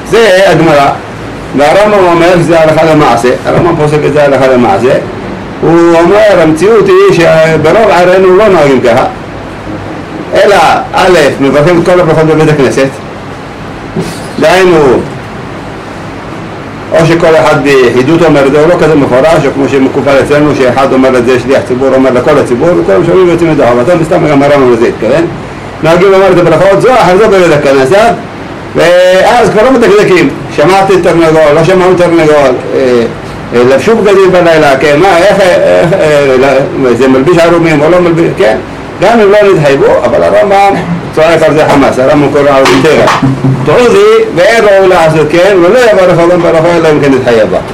זה הגמרא, והרמב"ם אומר שזה הלכה למעשה, הרמב"ם פוסק את זה הלכה למעשה, הוא אומר המציאות היא שברוב ערינו לא נוהגים ככה, אלא א', מברכים את כל הברכות בבית הכנסת, דהיינו, או שכל אחד ביחידות אומר את זה, הוא לא כזה מפורש, או כמו שמקובל אצלנו, שאחד אומר את זה, שליח ציבור אומר לכל הציבור, וכולם שומעים ויוצאים את זה חובתם, וסתם גם הרמב"ם לזה התכוון. נוהגים לומר את הברכות זו אחר זו בבית הכנסת, ואז כבר לא מתקדקים, שמעתי תרנגול, לא שמענו תרנגול, לבשו בגדים בלילה, כן, מה, איך, זה מלביש ערומים או לא מלביש, כן, גם אם לא נתחייבו, אבל הרמב"ם צועק על זה חמאס, הרמב"ם קורא על זה טבע. תעוזי ואין ראוי לעשות כן, ולא יברך אדם ברכה אלא אם כן נתחייב בה.